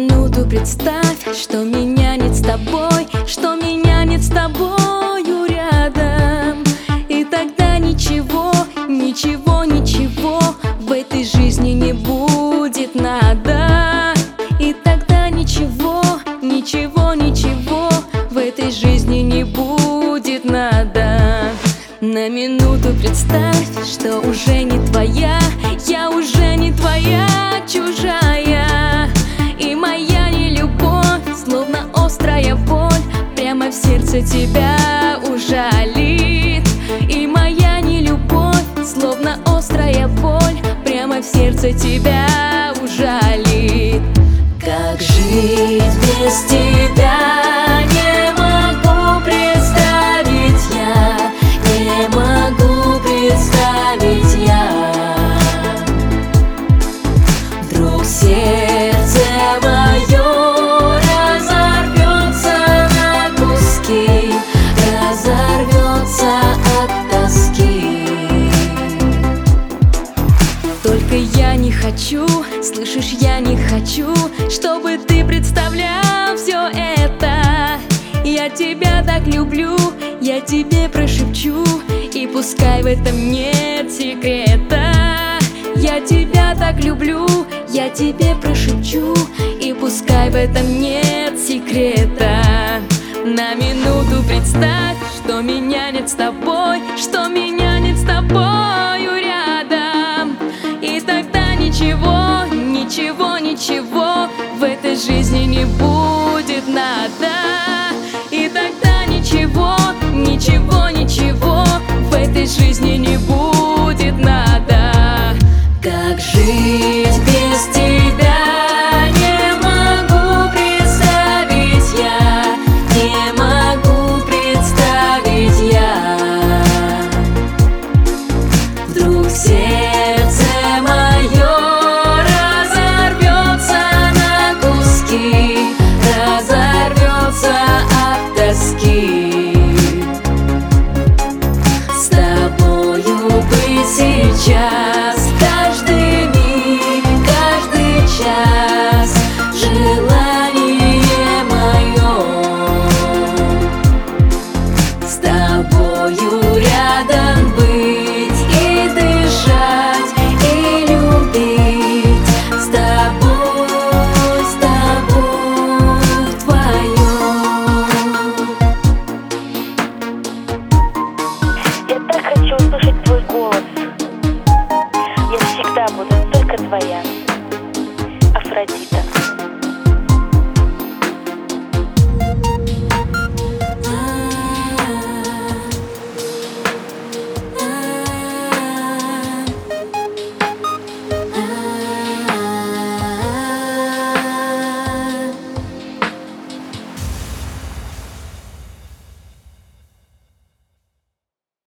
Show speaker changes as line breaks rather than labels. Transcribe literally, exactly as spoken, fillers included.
минуту представь, что меня нет с тобой, что меня нет с тобою рядом. И тогда ничего, ничего, ничего в этой жизни не будет надо. И тогда ничего, ничего, ничего в этой жизни не будет надо. На минуту представь, что уже не твоя, я уже не твоя, чужая. И моя нелюбовь, словно острая боль, прямо в сердце тебя ужалит. И моя нелюбовь, словно острая боль, прямо в сердце тебя ужалит. Как жить без тебя не могу представить я, не могу представить я. Вдруг сердце мое разорвется на куски, разорвется от тоски. Только я не хочу, слышишь, я не хочу, чтобы ты представлял все это. Я тебя так люблю, я тебе прошепчу, и пускай в этом нет секрета. Я тебя так люблю, я тебе прошепчу, и пускай в этом нет секрета. На минуту представь, что меня нет с тобой, что меня нет с тобою рядом. И тогда ничего, ничего, ничего в этой жизни не будет надо. И тогда ничего, ничего, ничего в этой жизни не будет надо. Как жить без тебя не могу представить я, не могу представить я. Вдруг сердце мое разорвется на куски, разорвется от тоски. С тобою быть сейчас, каждый миг, каждый час, желание мое. С тобою рядом быть и дышать, и любить. С тобой, с тобой вдвоем.
Я так хочу услышать твой голос. Я всегда буду только твоя.